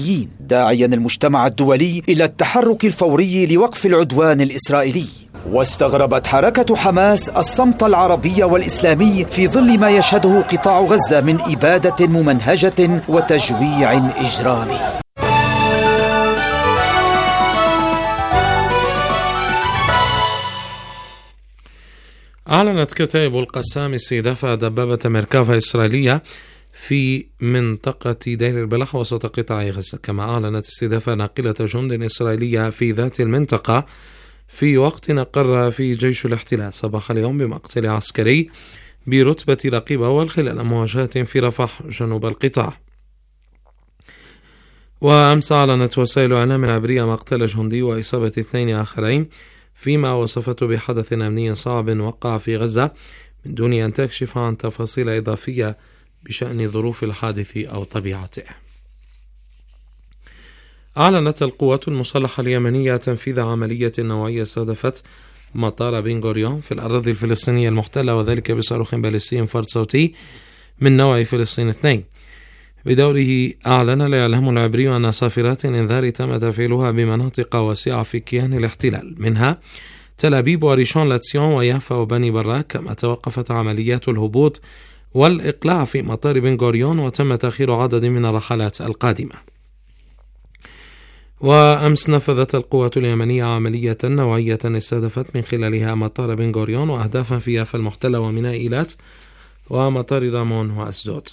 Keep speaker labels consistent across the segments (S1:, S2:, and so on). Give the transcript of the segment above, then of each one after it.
S1: داعيا المجتمع الدولي إلى التحرك الفوري لوقف العدوان الإسرائيلي. واستغربت حركة حماس الصمت العربي والإسلامي في ظل ما يشهده قطاع غزة من إبادة ممنهجة وتجويع إجرامي.
S2: أعلنت كتائب القسام استهداف دبابة ميركافا إسرائيلية في منطقة دير البلح وسط قطاع غزة، كما أعلنت استهداف ناقلة جند إسرائيلية في ذات المنطقة في وقت أقر في جيش الاحتلال صباح اليوم بمقتل عسكري برتبة رقيب أول خلال مواجهات في رفح جنوب القطاع. وأمس أعلنت وسائل إعلام عبرية مقتل جندي وإصابة 2 آخرين فيما وصفته بحدث أمني صعب وقع في غزة من دون أن تكشف عن تفاصيل إضافية بشأن ظروف الحادث أو طبيعته. أعلنت القوات المسلحة اليمنية تنفيذ عملية نوعية استهدفت مطار بن غوريون في الأراضي الفلسطينية المحتلة، وذلك بصاروخ باليستي فرد صوتي من نوع فلسطين 2. بدوره أعلن الإعلام العبري أن صافرات إنذار تم تفعيلها بمناطق واسعة في كيان الاحتلال، منها تل أبيب وريشون لاتسيون ويافا وبني براك، كما توقفت عمليات الهبوط والإقلاع في مطار بن غوريون وتم تأخير عدد من الرحلات القادمة. وأمس نفذت القوات اليمنية عملية نوعية استهدفت من خلالها مطار بن غوريون وأهدافا في يافا المحتلة وميناء إيلات ومطار رامون وأسدود.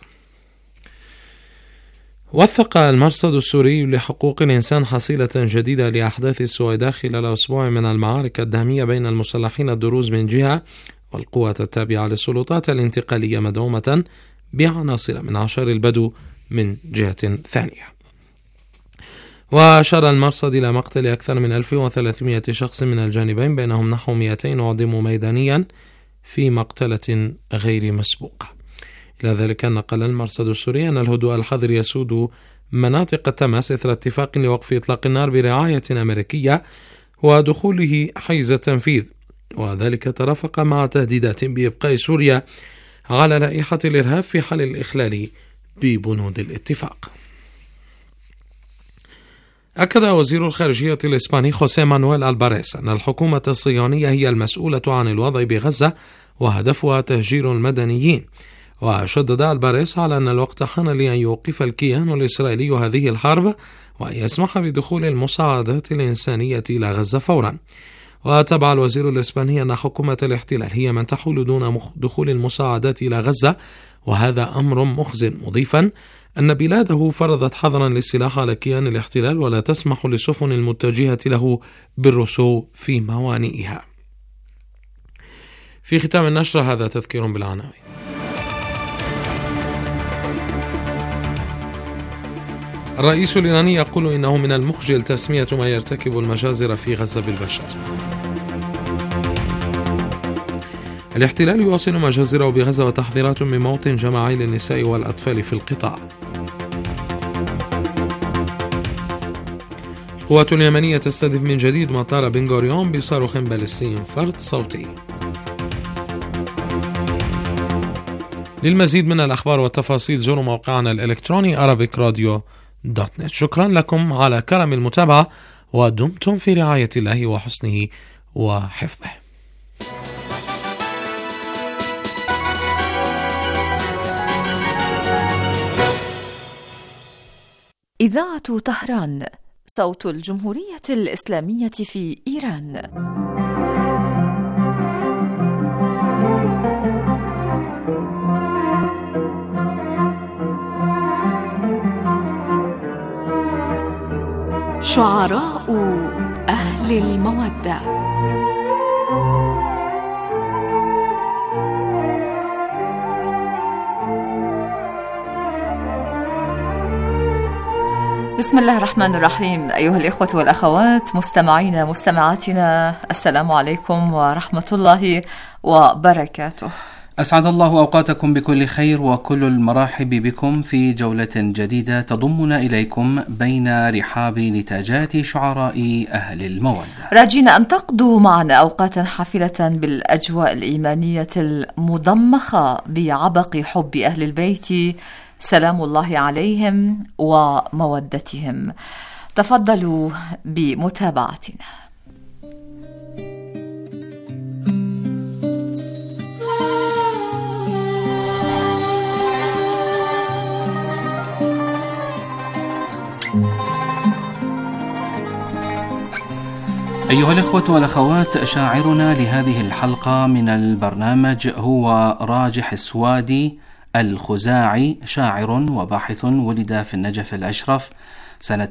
S2: وثق المرصد السوري لحقوق الإنسان حصيلة جديدة لأحداث السويداء خلال أسبوع من المعارك الدامية بين المسلحين الدروز من جهة والقوات التابعة للسلطات الانتقالية مدعومة بعناصر من عشائر البدو من جهة ثانية. وأشار المرصد إلى مقتل أكثر من 1300 شخص من الجانبين، بينهم نحو 200 أعدموا ميدانيا في مقتلة غير مسبوقة. إلى ذلك نقل المرصد السوري أن الهدوء الحذر يسود مناطق تماس إثر اتفاق لوقف إطلاق النار برعاية أمريكية ودخوله حيز التنفيذ، وذلك ترافق مع تهديدات بإبقاء سوريا على لائحة الإرهاب في حال الإخلال ببنود الاتفاق. أكد وزير الخارجية الإسباني خوسيه مانويل ألباريس أن الحكومة الصهيونية هي المسؤولة عن الوضع بغزة وهدفها تهجير المدنيين. وشدد ألباريس على أن الوقت حان لأن يوقف الكيان الإسرائيلي هذه الحرب وأن يسمح بدخول المساعدات الإنسانية إلى غزة فورا. وتبع الوزير الإسباني أن حكومة الاحتلال هي من تحول دون دخول المساعدات إلى غزة، وهذا أمر مخزن، مضيفا أن بلاده فرضت حظرا للسلاح على كيان الاحتلال ولا تسمح للسفن المتجهة له بالرسو في موانئها. في ختام النشرة هذا تذكير بالعناوين. الرئيس الإيراني يقول إنه من المخجل تسمية ما يرتكب المجازر في غزة بالبشر. الاحتلال يواصل مجازره بغزة وتحذيرات من موت جماعي للنساء والأطفال في القطاع. القوات اليمنية تستهدف من جديد مطار بن غوريون بصاروخ باليستي فرد صوتي. للمزيد من الأخبار والتفاصيل زوروا موقعنا الإلكتروني arabicradio.net. شكرا لكم على كرم المتابعة ودمتم في رعاية الله وحسنه وحفظه.
S3: إذاعة طهران، صوت الجمهورية الإسلامية في إيران. شعراء أهل المودة. بسم الله الرحمن الرحيم. أيها الإخوة والأخوات مستمعين مستمعاتنا، السلام عليكم ورحمة الله وبركاته.
S4: أسعد الله أوقاتكم بكل خير وكل المراحب بكم في جولة جديدة تضمنا إليكم بين رحاب نتاجات شعراء أهل المودة،
S3: راجين أن تقضوا معنا أوقاتا حافلة بالأجواء الإيمانية المضمخة بعبق حب أهل البيت سلام الله عليهم ومودتهم. تفضلوا بمتابعتنا.
S4: أيها الإخوة والأخوات، شاعرنا لهذه الحلقة من البرنامج هو راجح السوادي الخزاعي، شاعر وباحث ولد في النجف الأشرف سنة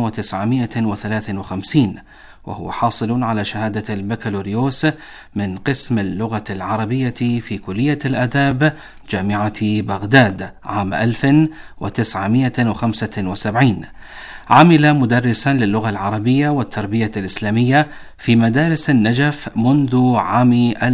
S4: 1953، وهو حاصل على شهادة البكالوريوس من قسم اللغة العربية في كلية الآداب جامعة بغداد عام 1975. عمل مدرسا للغة العربية والتربية الإسلامية في مدارس النجف منذ عام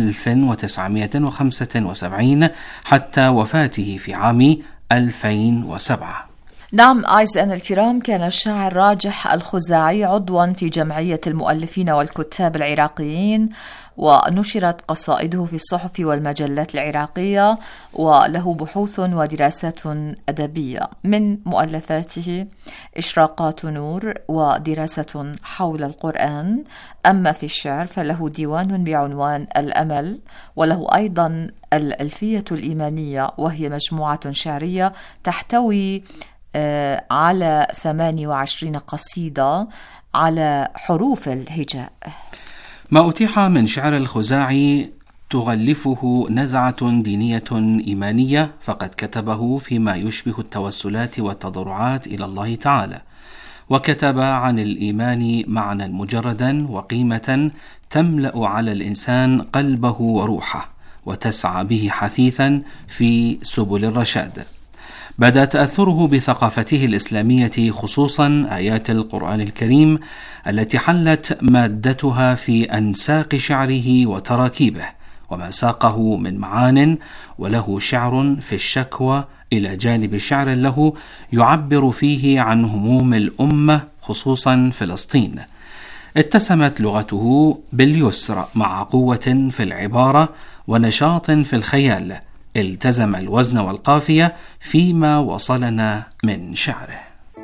S4: 1975 حتى وفاته في عام 2007.
S3: نعم أعزائنا الكرام، كان الشاعر راجح الخزاعي عضوا في جمعية المؤلفين والكتاب العراقيين، ونشرت قصائده في الصحف والمجلات العراقية، وله بحوث ودراسات أدبية. من مؤلفاته إشراقات نور ودراسة حول القرآن. أما في الشعر فله ديوان بعنوان الأمل، وله أيضا الألفية الإيمانية، وهي مجموعة شعرية تحتوي على 28 قصيدة على حروف الهجاء.
S4: ما أتيح من شعر الخزاعي تغلفه نزعة دينية إيمانية، فقد كتبه فيما يشبه التوسلات والتضرعات إلى الله تعالى، وكتب عن الإيمان معنى مجردا وقيمة تملأ على الإنسان قلبه وروحه، وتسعى به حثيثا في سبل الرشاد. بدا تأثره بثقافته الإسلامية، خصوصا آيات القرآن الكريم التي حلت مادتها في أنساق شعره وتراكيبه، وما ساقه من معان، وله شعر في الشكوى إلى جانب شعر له يعبر فيه عن هموم الأمة، خصوصا فلسطين. اتسمت لغته باليسر مع قوة في العبارة ونشاط في الخيال، التزم الوزن والقافية فيما وصلنا من شعره.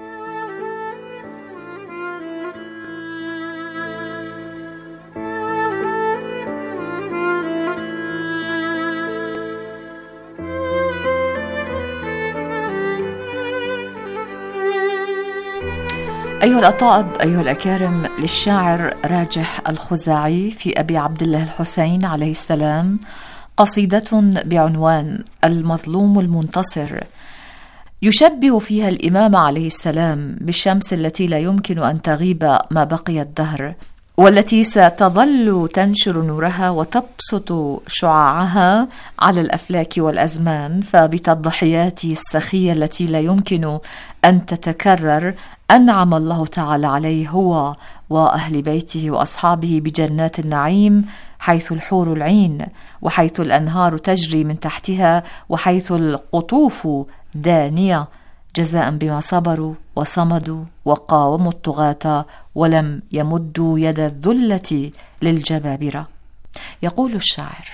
S3: أيها الأطائب، أيها الأكارم، للشاعر راجح الخزاعي في أبي عبد الله الحسين عليه السلام قصيدة بعنوان المظلوم المنتصر، يشبه فيها الإمام عليه السلام بالشمس التي لا يمكن أن تغيب ما بقي الدهر، والتي ستظل تنشر نورها وتبسط شعاعها على الأفلاك والأزمان. فبالتضحيات السخية التي لا يمكن أن تتكرر أنعم الله تعالى عليه هو وأهل بيته وأصحابه بجنات النعيم، حيث الحور العين، وحيث الأنهار تجري من تحتها، وحيث القطوف دانية، جزاء بما صبروا وصمدوا وقاوموا الطغاة ولم يمدوا يد الذلة للجبابرة. يقول الشاعر: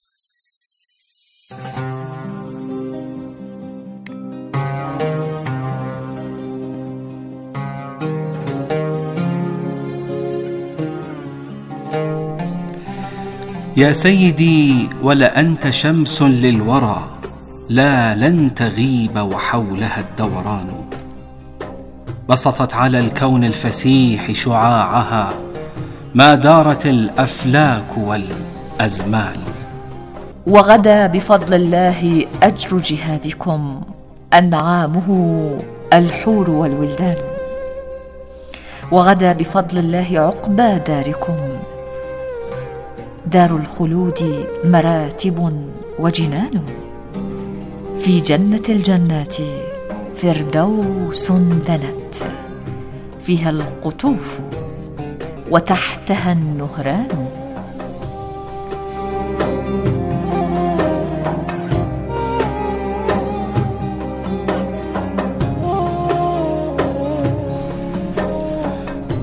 S4: يا سيدي، ولأنت شمس للورى، لا لن تغيب وحولها الدوران، بسطت على الكون الفسيح شعاعها، ما دارت الأفلاك والأزمان.
S3: وغدا بفضل الله أجر جهادكم، أنعامه الحور والولدان، وغدا بفضل الله عقبى داركم، دار الخلود مراتب وجنان، في جنة الجنات فردوس دنت، فيها القطوف وتحتها النهران.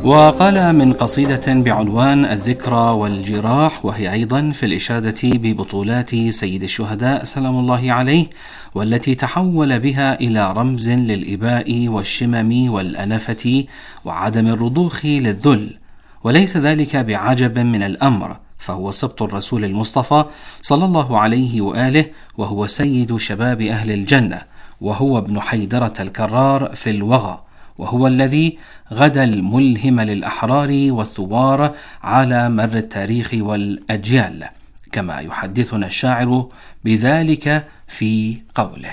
S4: وقال من قصيدة بعنوان الذكرى والجراح، وهي أيضا في الإشادة ببطولات سيد الشهداء سلام الله عليه، والتي تحول بها إلى رمز للإباء والشمم والأنفة وعدم الرضوخ للذل، وليس ذلك بعجب من الأمر، فهو سبط الرسول المصطفى صلى الله عليه وآله، وهو سيد شباب أهل الجنة، وهو ابن حيدرة الكرار في الوغى، وهو الذي غدا الملهم للأحرار والثوار على مر التاريخ والأجيال، كما يحدثنا الشاعر بذلك في قوله: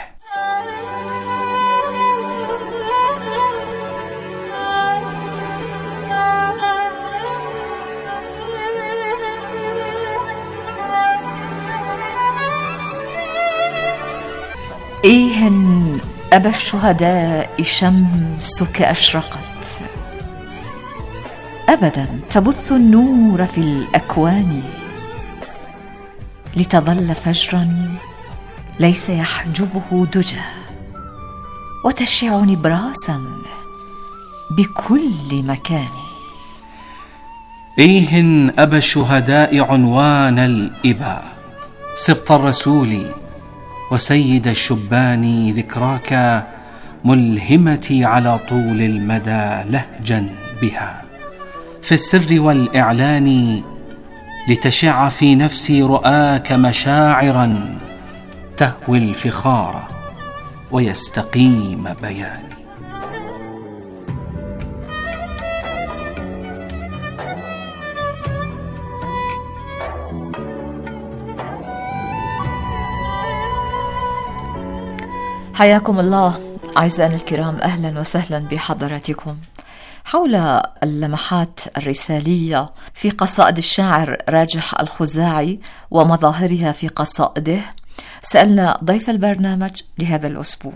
S3: إيه أبا الشهداء شمسك أشرقت، أبدا تبث النور في الأكوان، لتظل فجرا ليس يحجبه دجى، وتشع نبراسا بكل مكان.
S4: إيه أبا الشهداء عنوان الإباء، سبط الرسول وسيد الشبان، ذكراك ملهمتي على طول المدى لهجا بها، في السر والإعلان لتشع في نفسي رؤاك مشاعرا تهوي الفخار ويستقيم بياني.
S3: حياكم الله أعزائنا الكرام، أهلا وسهلا بحضراتكم. حول اللمحات الرسالية في قصائد الشاعر راجح الخزاعي ومظاهرها في قصائده سألنا ضيف البرنامج لهذا الأسبوع،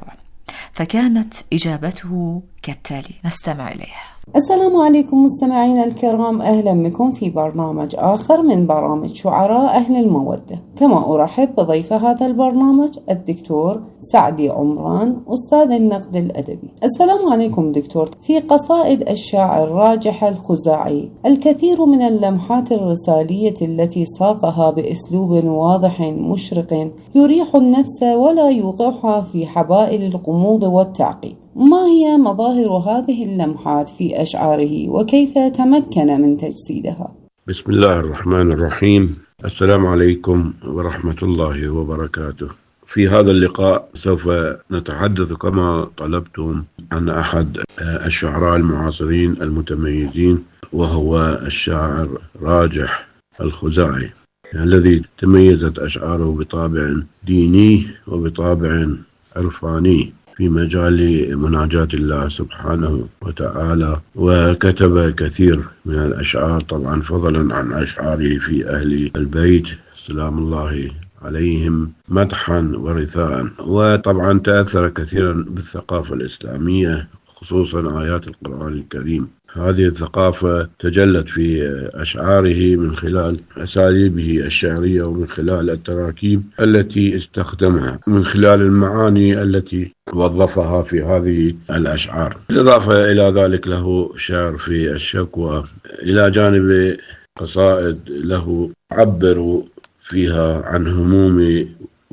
S3: فكانت إجابته كالتالي، نستمع إليها.
S5: السلام عليكم مستمعينا الكرام، أهلا بكم في برنامج آخر من برامج شعراء أهل المودة. كما أرحب بضيف هذا البرنامج الدكتور سعدي عمران، أستاذ النقد الأدبي. السلام عليكم دكتور. في قصائد الشاعر راجح الخزاعي الكثير من اللمحات الرسالية التي ساقها بأسلوب واضح مشرق يريح النفس ولا يوقعها في حبائل الغموض والتعقيد. ما هي مظاهر هذه اللمحات في أشعاره وكيف تمكن من تجسيدها؟
S6: بسم الله الرحمن الرحيم. السلام عليكم ورحمة الله وبركاته. في هذا اللقاء سوف نتحدث كما طلبتم عن أحد الشعراء المعاصرين المتميزين، وهو الشاعر راجح الخزاعي، الذي تميزت أشعاره بطابع ديني وبطابع عرفاني في مجال مناجاة الله سبحانه وتعالى، وكتب كثير من الأشعار طبعا فضلا عن أشعاره في أهل البيت سلام الله عليهم مدحا ورثاء، وطبعا تأثر كثيرا بالثقافة الإسلامية خصوصا آيات القرآن الكريم. هذه الثقافة تجلت في أشعاره من خلال أساليبه الشعرية ومن خلال التراكيب التي استخدمها، من خلال المعاني التي وظفها في هذه الأشعار. بالإضافة إلى ذلك له شعر في الشكوى، إلى جانب قصائد له عبر فيها عن هموم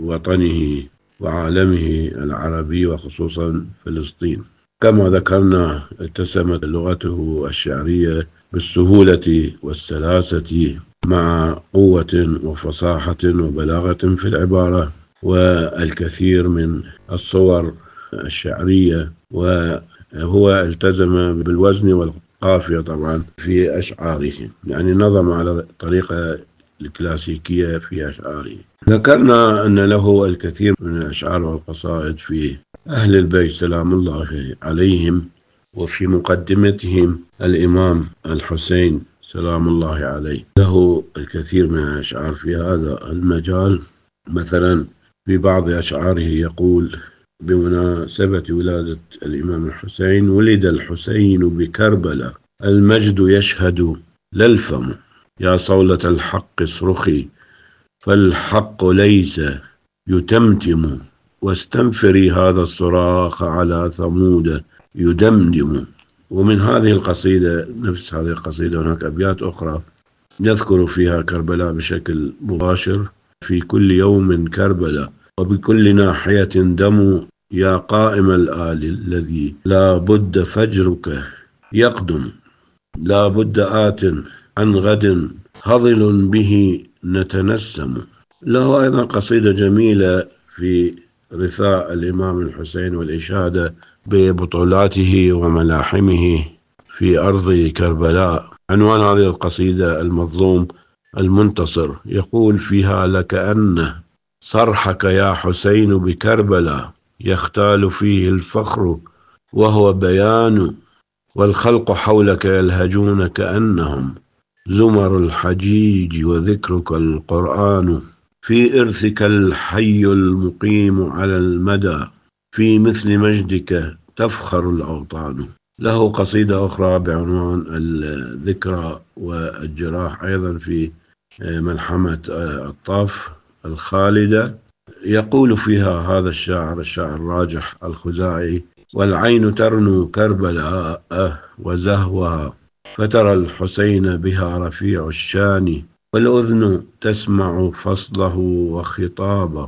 S6: وطنه وعالمه العربي وخصوصا فلسطين. كما ذكرنا اتسمت لغته الشعرية بالسهولة والسلاسة مع قوة وفصاحة وبلاغة في العبارة والكثير من الصور الشعرية، وهو التزم بالوزن والقافية طبعا في أشعاره، يعني نظم على الطريقة الكلاسيكية في أشعاره. ذكرنا أن له الكثير من الأشعار والقصائد في أهل البيت سلام الله عليهم، وفي مقدمتهم الإمام الحسين سلام الله عليه. له الكثير من الأشعار في هذا المجال. مثلا في بعض أشعاره يقول بمناسبة ولادة الإمام الحسين: ولد الحسين بكربلاء، المجد يشهد للفم، يا صولة الحق اصرخي فالحق ليس يتمتم، واستنفري هذا الصراخ على ثمود يدمدم، ومن هذه القصيدة، نفس هذه القصيدة، هناك أبيات أخرى يذكر فيها كربلاء بشكل مباشر: في كل يوم كربلاء وبكل ناحية دم، يا قائم الآل الذي لا بد فجرك يقدم، لا بد آت عن غد هضل به نتنسم. له أيضا قصيدة جميلة في رثاء الإمام الحسين والإشادة ببطولاته وملاحمه في أرض كربلاء. عنوان هذه القصيدة: المظلوم المنتصر. يقول فيها: لكأن صرحك يا حسين بكربلاء يختال فيه الفخر وهو بيان، والخلق حولك يلهجون كأنهم زمر الحجيج وذكرك القرآن، في إرثك الحي المقيم على المدى، في مثل مجدك تفخر الأوطان. له قصيدة أخرى بعنوان الذكرى والجراح، أيضا في ملحمة الطاف الخالدة. يقول فيها هذا الشاعر راجح الخزاعي: والعين ترنو كربلاء وزهوها، فترى الحسين بها رفيع الشان، والأذن تسمع فصله وخطابه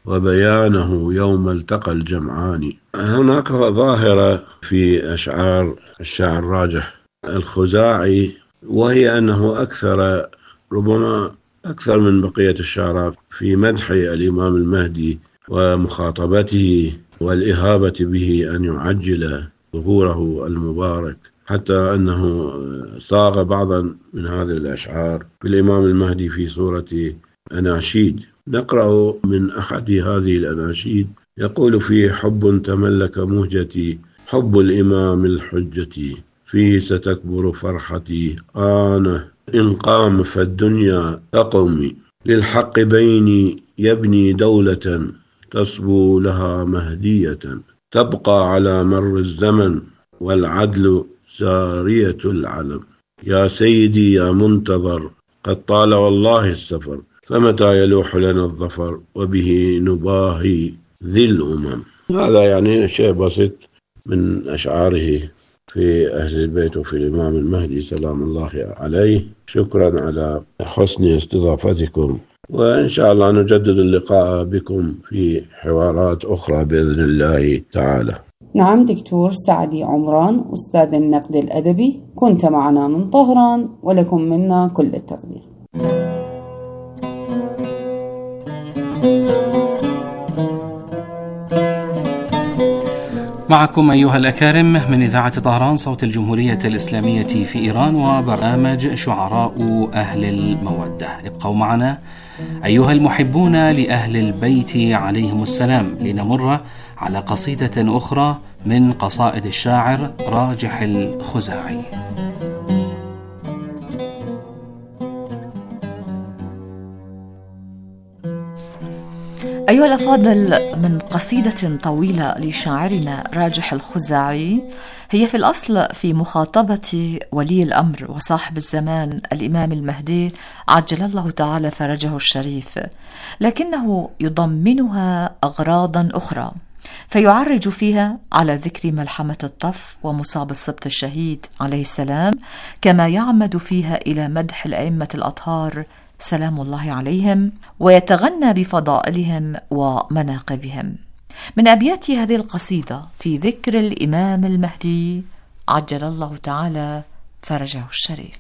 S6: وبيانه يوم التقى الجمعان. هناك ظاهرة في أشعار الشاعر راجح الخزاعي، وهي أنه ربما أكثر من بقية الشعراء في مدح الإمام المهدي ومخاطبته والإهابة به أن يعجل ظهوره المبارك، حتى أنه صاغ بعضا من هذه الأشعار بالإمام المهدي في صورة أناشيد. نقرأ من أحد هذه الأناشيد. يقول فيه: حب تملك مهجتي، حب الإمام الحجة، فيه ستكبر فرحتي، أنا إن قام فالدنيا تقوم، للحق بيني يبني دولة، تصبو لها مهدية، تبقى على مر الزمن، والعدل سارية العلم، يا سيدي يا منتظر، قد طال والله السفر، فمتى يلوح لنا الظفر، وبه نباهي ذي الأمم. هذا يعني شيء بسيط من أشعاره في أهل البيت وفي الإمام المهدي سلام الله عليه. شكرا على حسن استضافتكم، وإن شاء الله نجدد اللقاء بكم في حوارات أخرى بإذن الله تعالى.
S5: نعم دكتور سعدي عمران، أستاذ النقد الأدبي، كنت معنا من طهران، ولكم منا كل التقدير.
S4: معكم أيها الأكارم من إذاعة طهران صوت الجمهورية الإسلامية في إيران، وبرنامج شعراء أهل المودة. ابقوا معنا أيها المحبون لأهل البيت عليهم السلام، لنمر على قصيدة أخرى من قصائد الشاعر راجح الخزاعي.
S3: أيها الأفاضل، من قصيدة طويلة لشاعرنا راجح الخزاعي، هي في الأصل في مخاطبة ولي الأمر وصاحب الزمان الإمام المهدي عجل الله تعالى فرجه الشريف، لكنه يضمنها أغراضا أخرى، فيعرج فيها على ذكر ملحمة الطف ومصاب السبط الشهيد عليه السلام، كما يعمد فيها إلى مدح الأئمة الأطهار سلام الله عليهم، ويتغنى بفضائلهم ومناقبهم. من أبيات هذه القصيدة في ذكر الإمام المهدي عجل الله تعالى فرجه الشريف.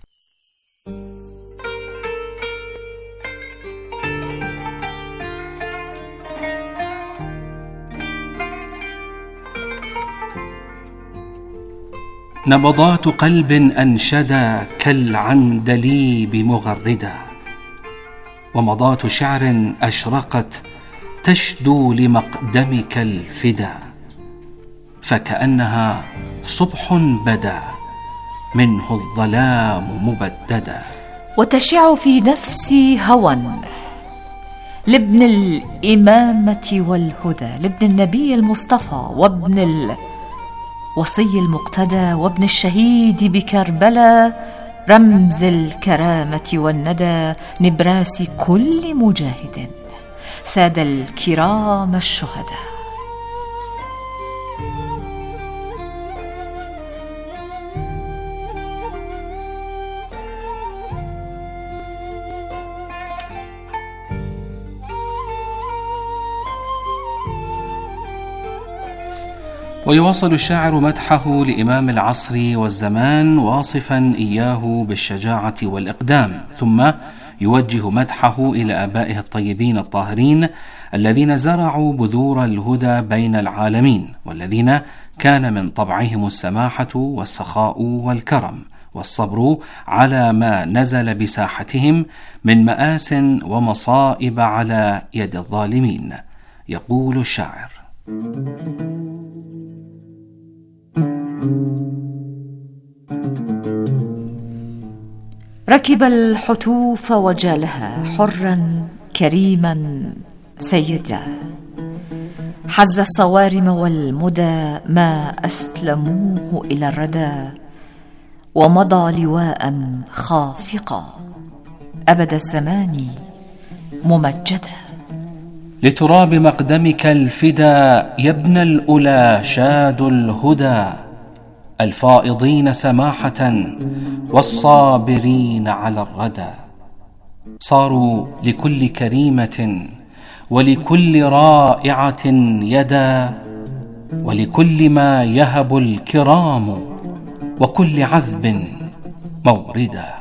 S4: نبضات قلب أنشدا كالعندليب مغردا، ومضات شعر أشرقت تشدو لمقدمك الفدا، فكأنها صبح بدا منه الظلام مبددا،
S3: وتشع في نفسي هوى لابن الإمامة والهدى، لابن النبي المصطفى وابن الوصي المقتدى وابن الشهيد بكربلاء، رمز الكرامة والندى، نبراس كل مجاهد، ساد الكرام الشهداء.
S4: ويواصل الشاعر مدحه لإمام العصر والزمان واصفا إياه بالشجاعة والإقدام، ثم يوجه مدحه إلى آبائه الطيبين الطاهرين الذين زرعوا بذور الهدى بين العالمين، والذين كان من طبعهم السماحة والسخاء والكرم والصبر على ما نزل بساحتهم من مآس ومصائب على يد الظالمين. يقول الشاعر:
S3: ركب الحتوف وجالها حرا كريما سيدا، حز الصوارم والمدى ما أسلموه إلى الردى، ومضى لواء خافقا أبد الزمان ممجدا.
S4: لتراب مقدمك الفدا يا ابن الأولى شاد الهدى، الفائضين سماحة والصابرين على الردى، صاروا لكل كريمة ولكل رائعة يدا، ولكل ما يهب الكرام وكل عذب موردا.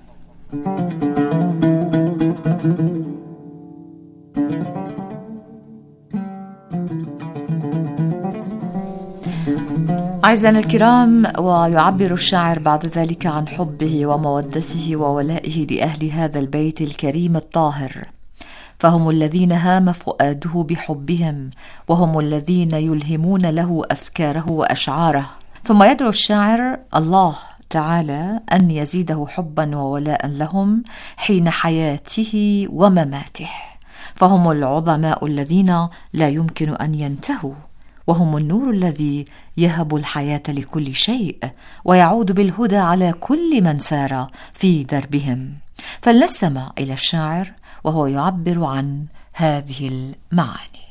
S3: أعزائنا الكرام، ويعبر الشاعر بعد ذلك عن حبه ومودته وولائه لأهل هذا البيت الكريم الطاهر، فهم الذين هام فؤاده بحبهم، وهم الذين يلهمون له أفكاره وأشعاره. ثم يدعو الشاعر الله تعالى أن يزيده حبا وولاء لهم حين حياته ومماته، فهم العظماء الذين لا يمكن أن ينتهوا، وهم النور الذي يهب الحياة لكل شيء ويعود بالهدى على كل من سار في دربهم. فلنستمع إلى الشاعر وهو يعبر عن هذه المعاني.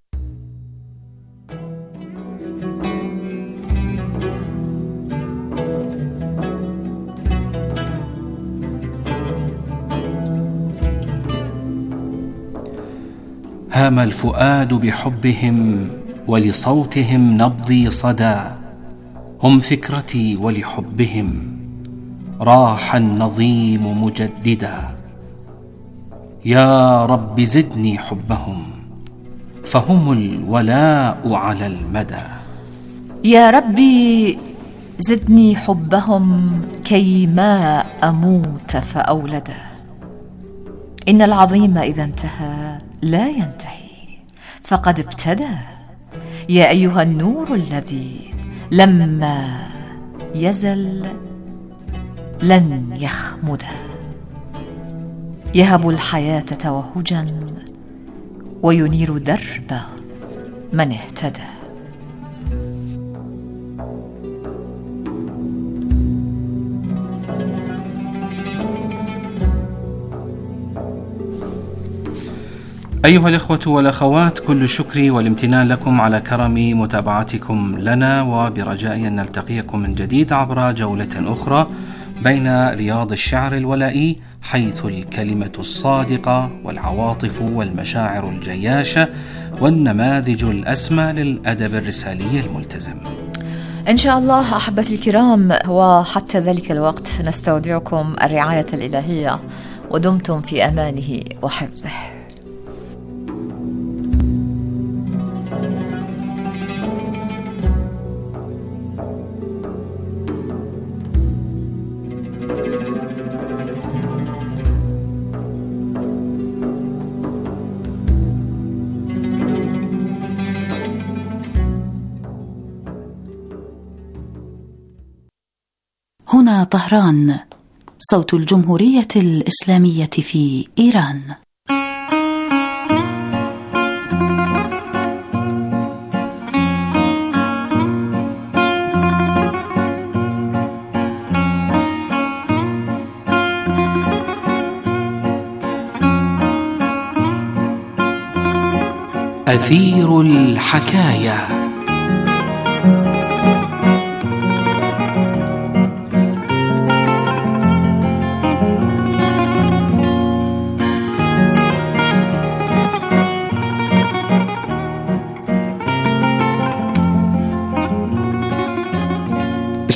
S4: هام الفؤاد بحبهم ولصوتهم نبضي صدى، هم فكرتي ولحبهم راح النظيم مجددا. يا رب زدني حبهم فهم الولاء على المدى.
S3: يا ربي زدني حبهم كي ما أموت فأولدا. إن العظيم إذا انتهى لا ينتهي فقد ابتدى. يا أيها النور الذي لما يزل لن يخمد، يهب الحياة توهجا وينير درب من اهتدى.
S4: أيها الإخوة والأخوات، كل الشكر والامتنان لكم على كرم متابعتكم لنا، وبرجاء أن نلتقيكم من جديد عبر جولة أخرى بين رياض الشعر الولائي، حيث الكلمة الصادقة والعواطف والمشاعر الجياشة والنماذج الأسمى للأدب الرسالي الملتزم.
S3: إن شاء الله أحبتي الكرام، وحتى ذلك الوقت نستودعكم الرعاية الإلهية، ودمتم في أمانه وحفظه.
S7: هنا طهران، صوت الجمهورية الإسلامية في إيران.
S4: أثير الحكاية.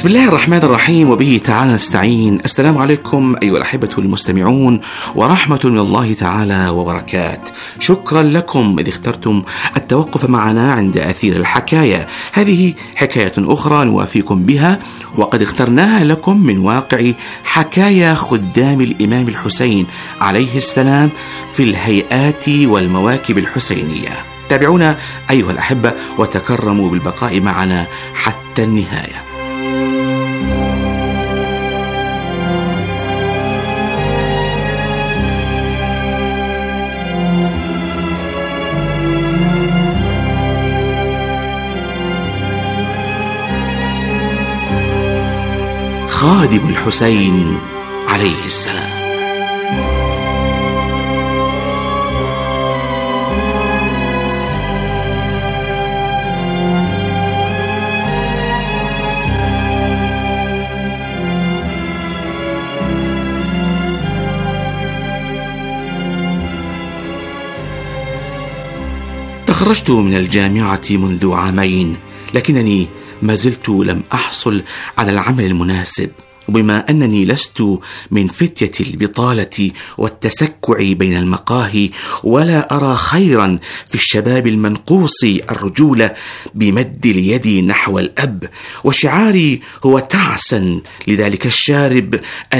S8: بسم الله الرحمن الرحيم، وبه تعالى نستعين. السلام عليكم أيها الأحبة المستمعون، ورحمة من الله تعالى وبركاته. شكرا لكم إذ اخترتم التوقف معنا عند أثير الحكاية. هذه حكاية أخرى نوافيكم بها، وقد اخترناها لكم من واقع حكايا خدام الإمام الحسين عليه السلام في الهيئات والمواكب الحسينية. تابعونا أيها الأحبة وتكرموا بالبقاء معنا حتى النهاية. خادم الحسين عليه السلام. تخرجت من الجامعة منذ عامين، لكنني ما زلت لم أحصل على العمل المناسب، وبما أنني لست من فتية البطالة والتسكع بين المقاهي، ولا أرى خيرا في الشباب المنقوص الرجولة بمد اليد نحو الأب، وشعاري هو تعسا لذلك الشارب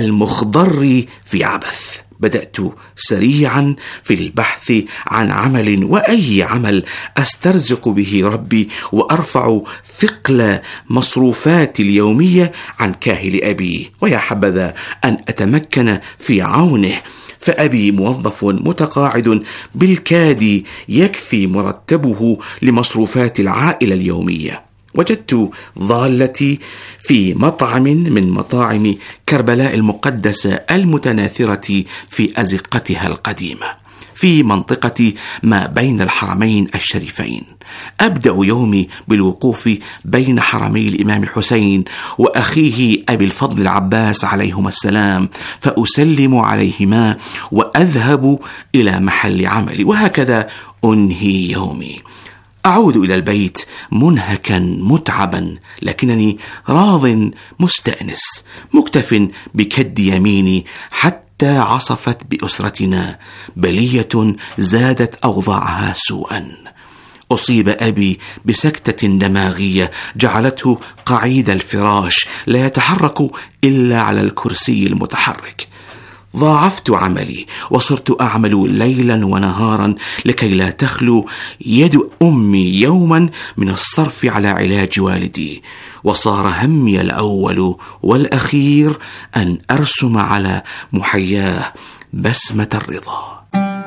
S8: المخضر في عبث، بدأت سريعا في البحث عن عمل، وأي عمل أسترزق به ربي وأرفع ثقل مصروفاتي اليومية عن كاهل أبي، ويا حبذا أن أتمكن في عونه، فأبي موظف متقاعد بالكاد يكفي مرتبه لمصروفات العائلة اليومية. وجدت ضالتي في مطعم من مطاعم كربلاء المقدسة المتناثرة في أزقتها القديمة في منطقة ما بين الحرمين الشريفين. أبدأ يومي بالوقوف بين حرمي الإمام الحسين وأخيه أبي الفضل العباس عليهما السلام، فأسلم عليهما وأذهب إلى محل عملي، وهكذا أنهي يومي. أعود إلى البيت منهكا متعبا، لكنني راض مستأنس مكتف بكد يميني، حتى عصفت بأسرتنا بلية زادت أوضاعها سوءا. أصيب أبي بسكتة دماغية جعلته قعيد الفراش، لا يتحرك إلا على الكرسي المتحرك. ضاعفت عملي وصرت أعمل ليلا ونهارا لكي لا تخلو يد أمي يوما من الصرف على علاج والدي، وصار همي الأول والأخير أن أرسم على محياه بسمة الرضا.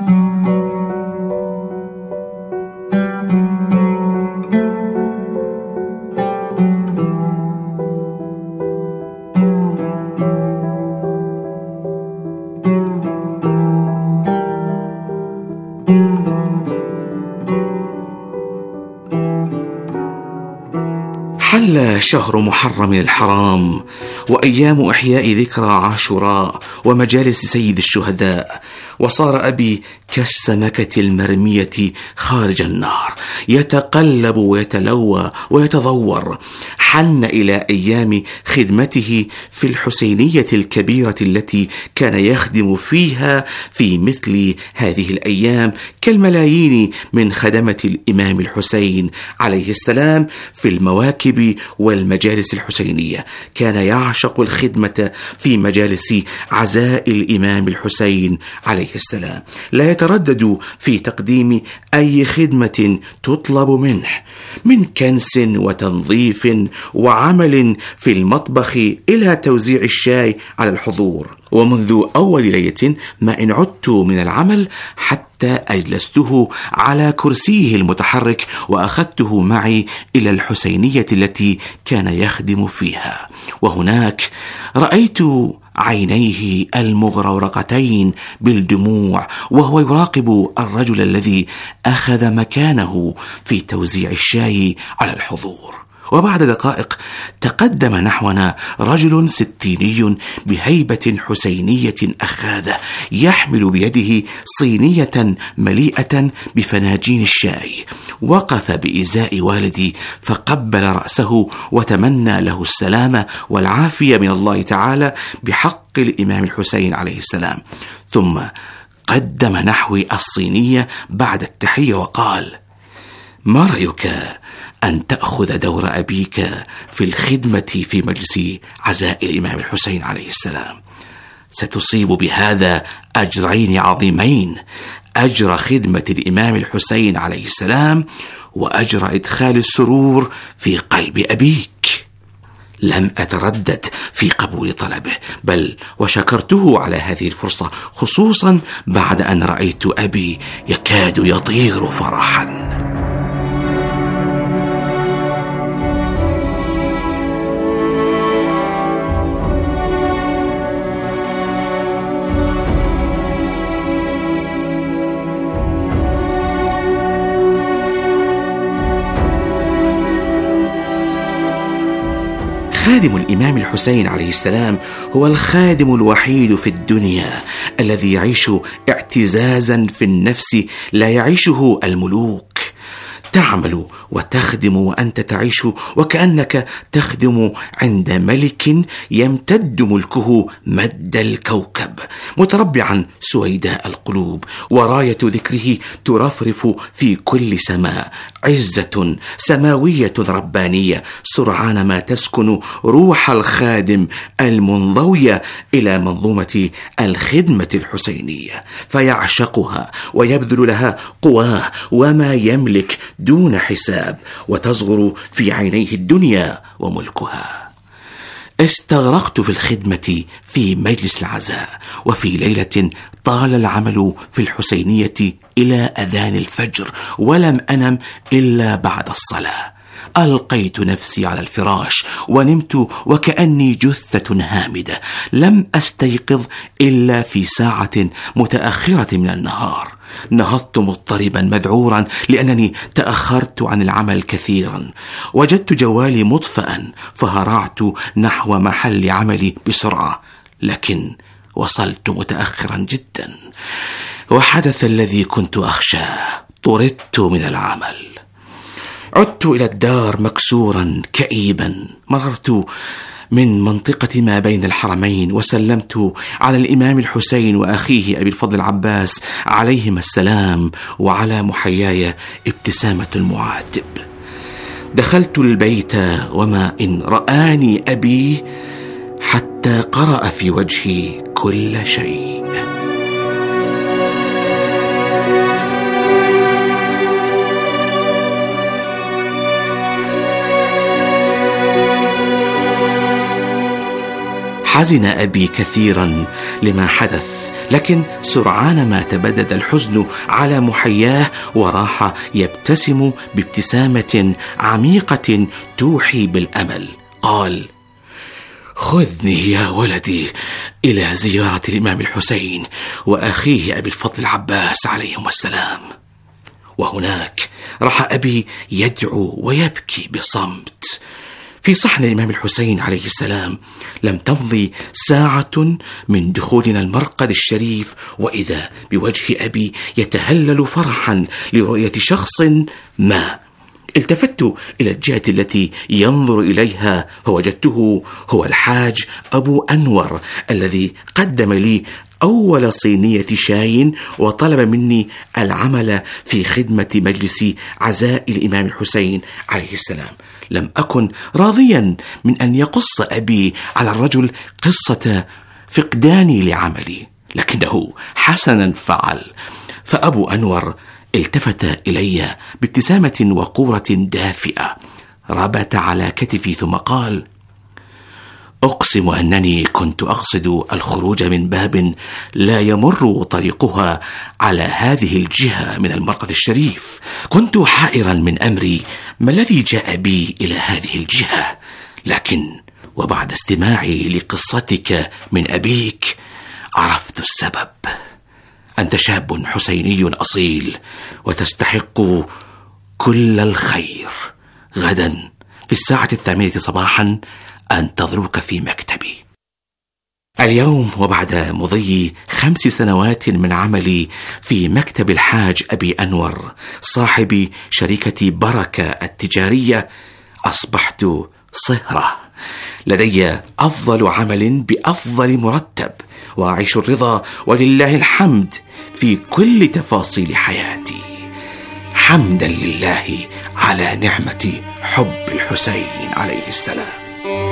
S8: حل شهر محرم الحرام، وأيام إحياء ذكرى عاشوراء ومجالس سيد الشهداء، وصار أبي كالسمكة المرمية خارج النار، يتقلب ويتلوى ويتضور. حن إلى أيام خدمته في الحسينية الكبيرة التي كان يخدم فيها في مثل هذه الأيام كالملايين من خدمة الإمام الحسين عليه السلام في المواكب والمجالس الحسينية. كان يعشق الخدمة في مجالس عزاء الإمام الحسين عليه السلام، لا يتردد في تقديم أي خدمة تطلب منه، من كنس وتنظيف وعمل في المطبخ إلى توزيع الشاي على الحضور. ومنذ أول ليلة ما إن عدت من العمل حتى أجلسته على كرسيه المتحرك وأخذته معي إلى الحسينية التي كان يخدم فيها، وهناك رأيت عينيه المغرورقتين بالدموع وهو يراقب الرجل الذي أخذ مكانه في توزيع الشاي على الحضور. وبعد دقائق تقدم نحونا رجل ستيني بهيبة حسينية أخاذة، يحمل بيده صينية مليئة بفناجين الشاي. وقف بإزاء والدي فقبل رأسه وتمنى له السلامة والعافية من الله تعالى بحق الإمام الحسين عليه السلام، ثم قدم نحوي الصينية بعد التحية وقال: ما رأيك أن تأخذ دور أبيك في الخدمة في مجلس عزاء الإمام الحسين عليه السلام؟ ستصيب بهذا أجرين عظيمين: أجر خدمة الإمام الحسين عليه السلام، وأجر إدخال السرور في قلب أبيك. لم أتردد في قبول طلبه، بل وشكرته على هذه الفرصة، خصوصا بعد أن رأيت أبي يكاد يطير فرحا. خادم الإمام الحسين عليه السلام هو الخادم الوحيد في الدنيا الذي يعيش اعتزازا في النفس لا يعيشه الملوك. تعمل وتخدم وأنت تعيش وكأنك تخدم عند ملك يمتد ملكه مد الكوكب، متربعا سويداء القلوب، وراية ذكره ترفرف في كل سماء، عزة سماوية ربانية سرعان ما تسكن روح الخادم المنضوية إلى منظومة الخدمة الحسينية، فيعشقها ويبذل لها قواه وما يملك دون حساب، وتصغر في عينيه الدنيا وملكها. استغرقت في الخدمة في مجلس العزاء، وفي ليلة طال العمل في الحسينية إلى أذان الفجر، ولم أنم إلا بعد الصلاة. ألقيت نفسي على الفراش ونمت وكأني جثة هامدة. لم أستيقظ إلا في ساعة متأخرة من النهار. نهضت مضطربا مذعورا لأنني تأخرت عن العمل كثيرا. وجدت جوالي مطفأ فهرعت نحو محل عملي بسرعة، لكن وصلت متأخرا جدا، وحدث الذي كنت أخشاه: طردت من العمل. عدت إلى الدار مكسورا كئيبا. مررت من منطقة ما بين الحرمين وسلمت على الإمام الحسين وأخيه أبي الفضل العباس عليهما السلام، وعلى محياي ابتسامة المعاتب. دخلت البيت وما إن رآني أبي حتى قرأ في وجهي كل شيء. حزن أبي كثيرا لما حدث، لكن سرعان ما تبدد الحزن على محياه وراح يبتسم بابتسامة عميقة توحي بالأمل. قال: خذني يا ولدي إلى زيارة الإمام الحسين وأخيه أبي الفضل العباس عليهم السلام. وهناك راح أبي يدعو ويبكي بصمت. في صحن الإمام الحسين عليه السلام لم تمضي ساعة من دخولنا المرقد الشريف وإذا بوجه أبي يتهلل فرحا لرؤية شخص ما. التفت إلى الجهة التي ينظر إليها فوجدته هو الحاج أبو أنور الذي قدم لي أول صينية شاي وطلب مني العمل في خدمة مجلس عزاء الإمام الحسين عليه السلام. لم أكن راضيا من أن يقص أبي على الرجل قصة فقداني لعملي، لكنه حسنا فعل. فأبو أنور التفت إلي بابتسامة وقورة دافئة، ربت على كتفي ثم قال: أقسم أنني كنت أقصد الخروج من باب لا يمر طريقها على هذه الجهة من المرقد الشريف. كنت حائرا من أمري ما الذي جاء بي إلى هذه الجهة، لكن وبعد استماعي لقصتك من أبيك عرفت السبب. أنت شاب حسيني أصيل وتستحق كل الخير. غدا في الساعة 8 صباحا أنتظرك في مكتبي. اليوم وبعد مضي 5 سنوات من عملي في مكتب الحاج أبي أنور صاحب شركة بركة التجارية، أصبحت صهرة، لدي أفضل عمل بأفضل مرتب، وأعيش الرضا ولله الحمد في كل تفاصيل حياتي، حمدا لله على نعمة حب الحسين عليه السلام.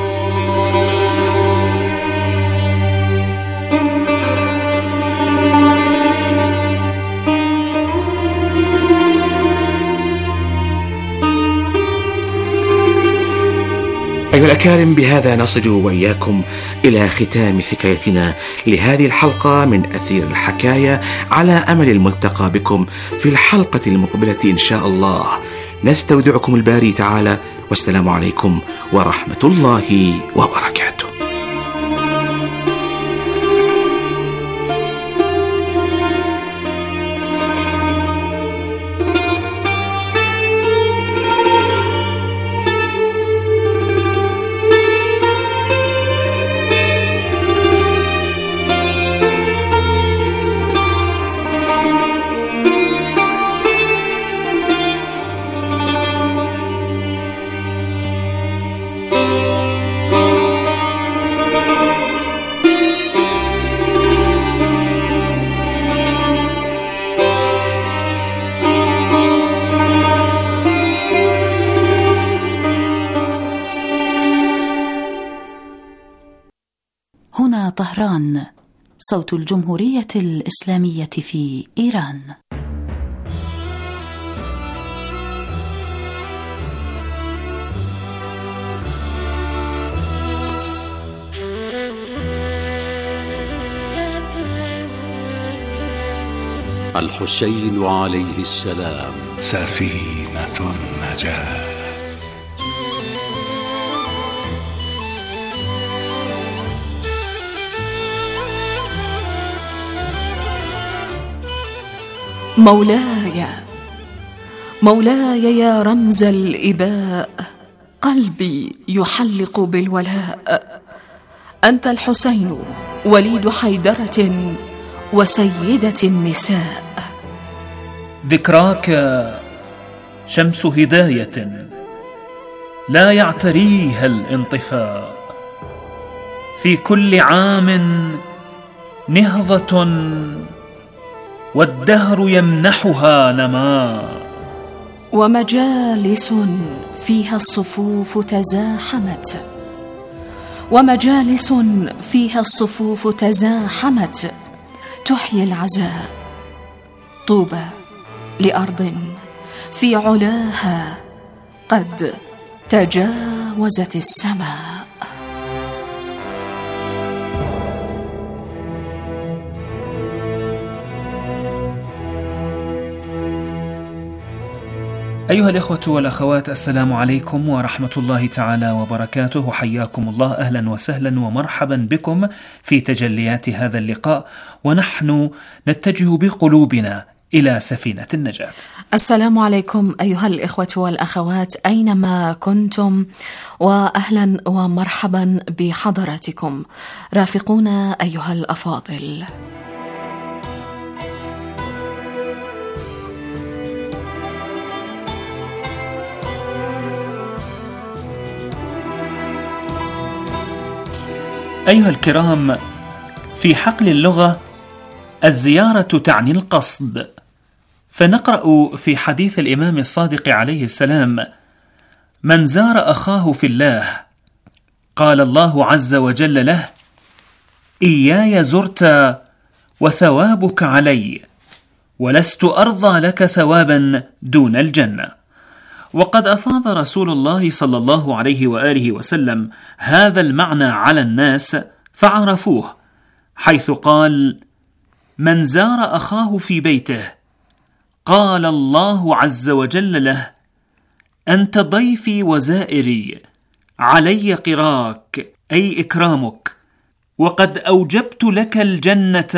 S8: أيها الأكارم، بهذا نصل وإياكم إلى ختام حكايتنا لهذه الحلقة من أثير الحكاية، على أمل الملتقى بكم في الحلقة المقبلة إن شاء الله. نستودعكم الباري تعالى، والسلام عليكم ورحمة الله وبركاته.
S7: هنا طهران، صوت الجمهورية الإسلامية في إيران.
S9: الحسين عليه السلام
S10: سفينة النجاة.
S11: مولاي مولاي يا رمز الإباء، قلبي يحلق بالولاء. أنت الحسين وليد حيدرة وسيدة النساء.
S12: ذكراك شمس هداية لا يعتريها الانطفاء، في كل عام نهضة والدهر يمنحها نماء.
S11: ومجالس فيها الصفوف تزاحمت، ومجالس فيها الصفوف تزاحمت تحيي العزاء. طوبى لأرض في علاها قد تجاوزت السماء.
S12: أيها الإخوة والأخوات، السلام عليكم ورحمة الله تعالى وبركاته. حياكم الله، أهلا وسهلا ومرحبا بكم في تجليات هذا اللقاء، ونحن نتجه بقلوبنا إلى سفينة النجاة.
S11: السلام عليكم أيها الإخوة والأخوات أينما كنتم، وأهلا ومرحبا بحضراتكم. رافقونا أيها الأفاضل.
S12: أيها الكرام، في حقل اللغة الزيارة تعني القصد، فنقرأ في حديث الإمام الصادق عليه السلام: من زار أخاه في الله قال الله عز وجل له: إياي زرت وثوابك علي، ولست أرضى لك ثوابا دون الجنة. وقد أفاض رسول الله صلى الله عليه وآله وسلم هذا المعنى على الناس فعرفوه، حيث قال: من زار أخاه في بيته قال الله عز وجل له: أنت ضيفي وزائري، علي قراك، أي إكرامك، وقد أوجبت لك الجنة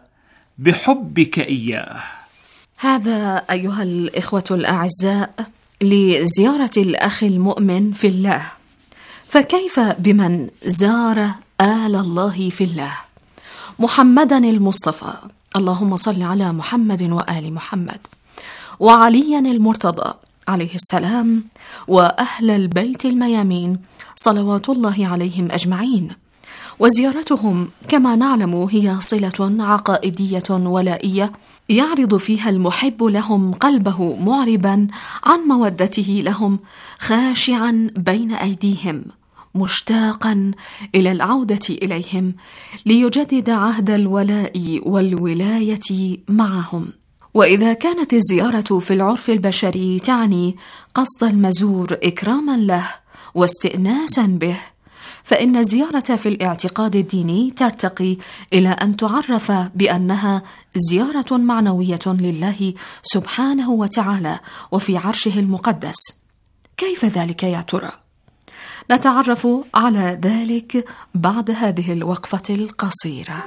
S12: بحبك إياه.
S11: هذا أيها الإخوة الأعزاء لزيارة الأخ المؤمن في الله، فكيف بمن زار آل الله في الله؟ محمدا المصطفى، اللهم صل على محمد وآل محمد، وعليا المرتضى عليه السلام، وأهل البيت الميامين صلوات الله عليهم أجمعين. وزيارتهم كما نعلم هي صلة عقائدية ولائية يعرض فيها المحب لهم قلبه معربا عن مودته لهم، خاشعا بين أيديهم، مشتاقا إلى العودة إليهم ليجدد عهد الولاء والولاية معهم. وإذا كانت الزيارة في العرف البشري تعني قصد المزور إكراما له واستئناسا به، فإن الزيارة في الاعتقاد الديني ترتقي إلى أن تعرف بأنها زيارة معنوية لله سبحانه وتعالى وفي عرشه المقدس. كيف ذلك يا ترى؟ نتعرف على ذلك بعد هذه الوقفة القصيرة.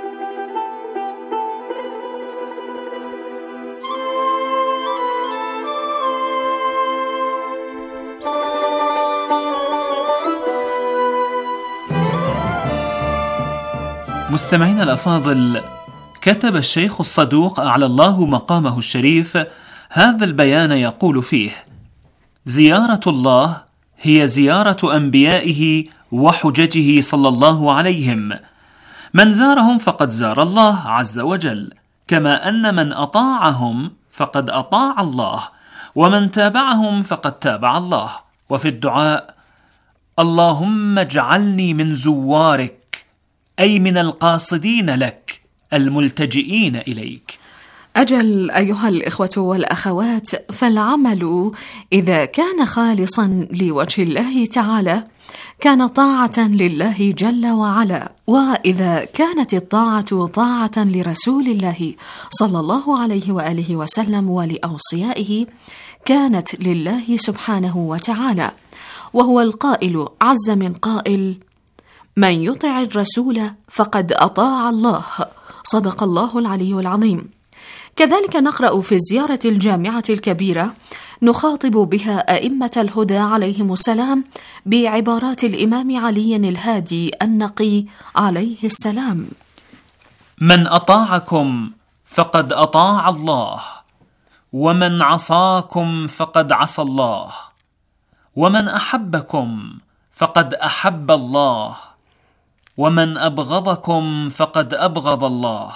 S12: مستمعينا الأفاضل، كتب الشيخ الصدوق أعلى الله مقامه الشريف هذا البيان يقول فيه: زيارة الله هي زيارة أنبيائه وحججه صلى الله عليهم. من زارهم فقد زار الله عز وجل، كما أن من أطاعهم فقد أطاع الله، ومن تابعهم فقد تابع الله. وفي الدعاء: اللهم اجعلني من زوارك، أي من القاصدين لك الملتجئين إليك.
S11: أجل أيها الإخوة والأخوات، فالعمل إذا كان خالصا لوجه الله تعالى كان طاعة لله جل وعلا، وإذا كانت الطاعة طاعة لرسول الله صلى الله عليه وآله وسلم ولأوصيائه كانت لله سبحانه وتعالى، وهو القائل عز من قائل: من يطع الرسول فقد أطاع الله، صدق الله العلي العظيم. كذلك نقرأ في الزيارة الجامعة الكبيرة نخاطب بها أئمة الهدى عليهم السلام بعبارات الإمام علي الهادي النقي عليه السلام:
S12: من أطاعكم فقد أطاع الله، ومن عصاكم فقد عصى الله، ومن أحبكم فقد أحب الله، ومن أبغضكم فقد أبغض الله،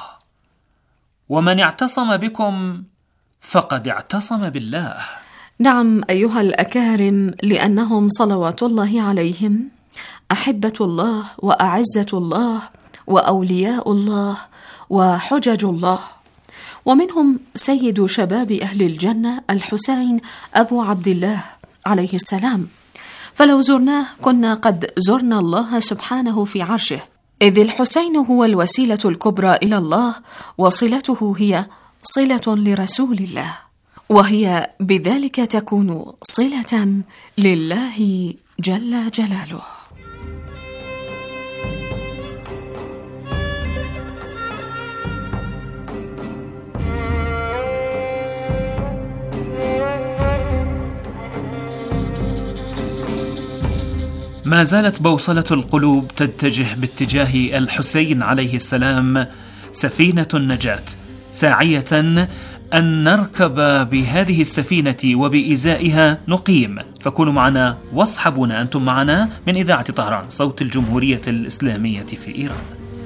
S12: ومن اعتصم بكم فقد اعتصم بالله.
S11: نعم أيها الأكارم، لأنهم صلوات الله عليهم أحبة الله وأعزة الله وأولياء الله وحجج الله، ومنهم سيد شباب أهل الجنة الحسين أبو عبد الله عليه السلام، فلو زرناه كنا قد زرنا الله سبحانه في عرشه، إذ الحسين هو الوسيلة الكبرى إلى الله، وصلته هي صلة لرسول الله، وهي بذلك تكون صلة لله جل جلاله.
S12: ما زالت بوصلة القلوب تتجه باتجاه الحسين عليه السلام سفينة النجاة، ساعية أن نركب بهذه السفينة وبإزائها نقيم. فكونوا معنا واصحبونا أنتم معنا من إذاعة طهران، صوت الجمهورية الإسلامية في إيران.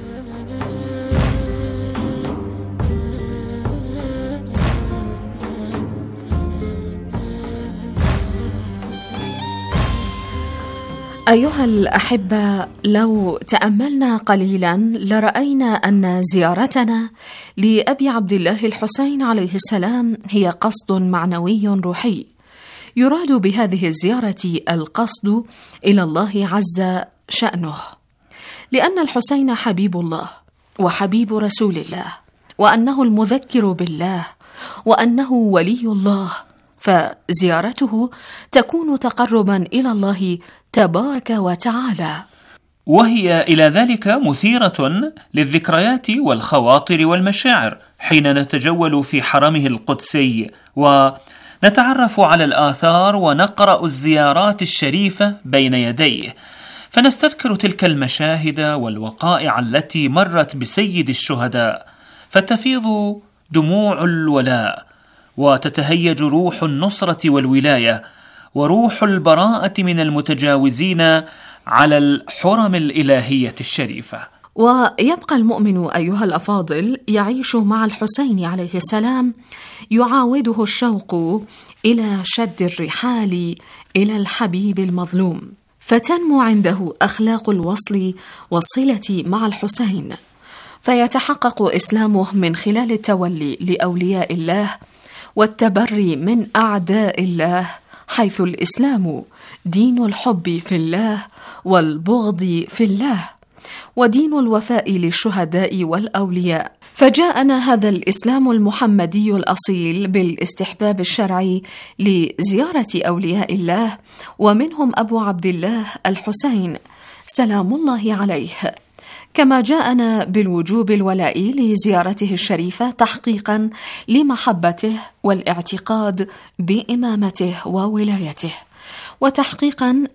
S11: أيها الأحبة، لو تأملنا قليلا لرأينا أن زيارتنا لأبي عبد الله الحسين عليه السلام هي قصد معنوي روحي، يراد بهذه الزيارة القصد إلى الله عز شأنه، لأن الحسين حبيب الله وحبيب رسول الله، وأنه المذكر بالله، وأنه ولي الله، فزيارته تكون تقربا إلى الله تبارك وتعالى،
S12: وهي إلى ذلك مثيرة للذكريات والخواطر والمشاعر حين نتجول في حرمه القدسي نتعرف على الآثار ونقرأ الزيارات الشريفة بين يديه، فنستذكر تلك المشاهد والوقائع التي مرت بسيد الشهداء، فتفيض دموع الولاء، وتتهيج روح النصرة والولاية، وروح البراءة من المتجاوزين على الحرم الإلهية الشريفة.
S11: ويبقى المؤمن أيها الأفاضل يعيش مع الحسين عليه السلام، يعاوده الشوق إلى شد الرحال إلى الحبيب المظلوم، فتنمو عنده أخلاق الوصل والصلة مع الحسين، فيتحقق إسلامه من خلال التولي لأولياء الله والتبري من أعداء الله، حيث الإسلام دين الحب في الله والبغض في الله، ودين الوفاء للشهداء والأولياء. فجاءنا هذا الإسلام المحمدي الأصيل بالاستحباب الشرعي لزيارة أولياء الله، ومنهم أبو عبد الله الحسين سلام الله عليه، كما جاءنا بالوجوب الولائي لزيارته الشريفة تحقيقا لمحبته والاعتقاد بإمامته وولايته، وتحقيقا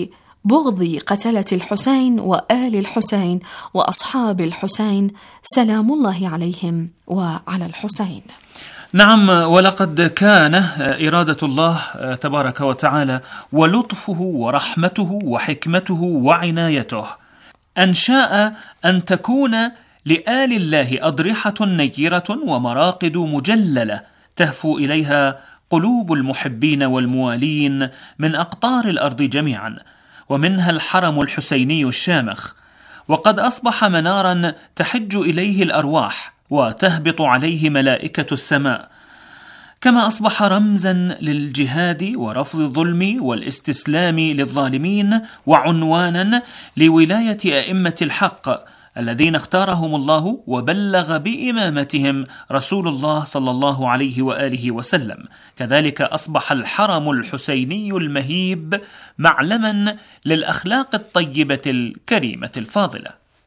S11: لبغض قتلة الحسين وآل الحسين وأصحاب الحسين سلام الله عليهم وعلى الحسين.
S12: نعم، ولقد كان إرادة الله تبارك وتعالى ولطفه ورحمته وحكمته وعنايته أن شاء أن تكون لآل الله أضرحة نيرة ومراقد مجللة تهفو إليها قلوب المحبين والموالين من أقطار الأرض جميعا، ومنها الحرم الحسيني الشامخ، وقد أصبح منارا تحج إليه الأرواح وتهبط عليه ملائكة السماء، كما أصبح رمزا للجهاد ورفض الظلم والاستسلام للظالمين، وعنوانا لولاية أئمة الحق الذين اختارهم الله وبلغ بإمامتهم رسول الله صلى الله عليه وآله وسلم. كذلك أصبح الحرم الحسيني المهيب معلما للأخلاق الطيبة الكريمة الفاضلة.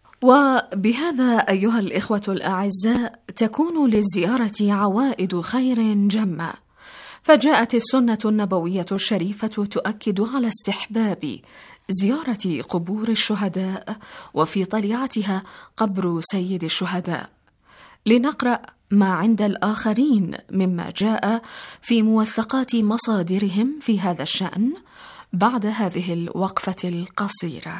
S11: وبهذا أيها الإخوة الأعزاء تكون للزيارة عوائد خير جمة، فجاءت السنة النبوية الشريفة تؤكد على استحباب زيارة قبور الشهداء، وفي طليعتها قبر سيد الشهداء. لنقرأ ما عند الآخرين مما جاء في موثقات مصادرهم في هذا الشأن بعد هذه الوقفة القصيرة.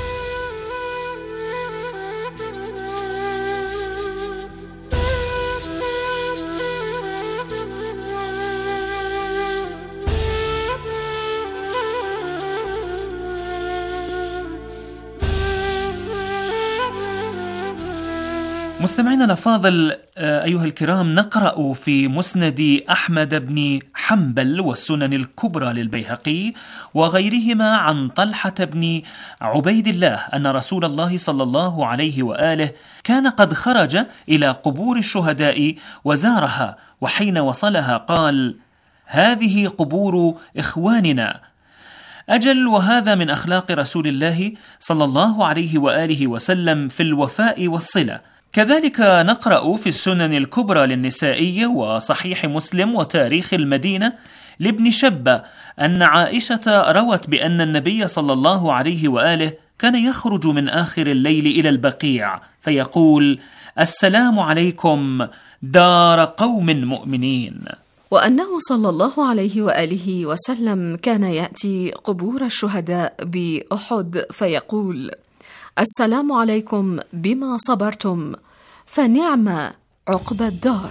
S12: مستمعينا الأفاضل أيها الكرام، نقرأ في مسند أحمد بن حنبل والسنن الكبرى للبيهقي وغيرهما عن طلحة بن عبيد الله أن رسول الله صلى الله عليه وآله كان قد خرج إلى قبور الشهداء وزارها، وحين وصلها قال: هذه قبور إخواننا. أجل، وهذا من أخلاق رسول الله صلى الله عليه وآله وسلم في الوفاء والصلة. كذلك نقرأ في السنن الكبرى للنسائي وصحيح مسلم وتاريخ المدينة لابن شبة أن عائشة روت بأن النبي صلى الله عليه وآله كان يخرج من آخر الليل إلى البقيع فيقول: السلام عليكم دار قوم مؤمنين.
S11: وأنه صلى الله عليه وآله وسلم كان يأتي قبور الشهداء بأحد فيقول: السلام عليكم بما صبرتم فنعم عقبى الدار.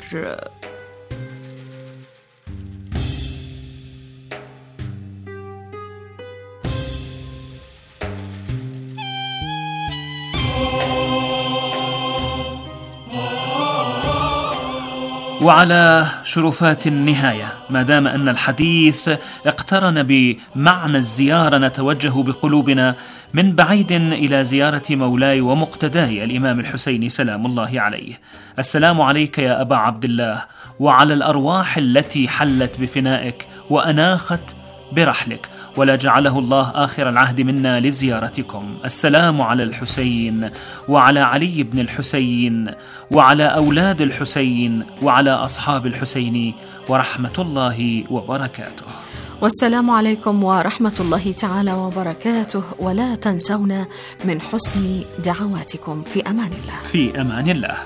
S12: وعلى شرفات النهاية، ما دام أن الحديث اقترن بمعنى الزيارة، نتوجه بقلوبنا من بعيد إلى زيارة مولاي ومقتداي الإمام الحسين سلام الله عليه. السلام عليك يا أبا عبد الله، وعلى الأرواح التي حلت بفنائك وأناخت برحلك، ولا جعله الله آخر العهد منا لزيارتكم. السلام على الحسين وعلى علي بن الحسين وعلى أولاد الحسين وعلى أصحاب الحسين ورحمة الله وبركاته.
S11: والسلام عليكم ورحمة الله تعالى وبركاته، ولا تنسونا من حسن دعواتكم. في أمان الله.
S12: في أمان الله.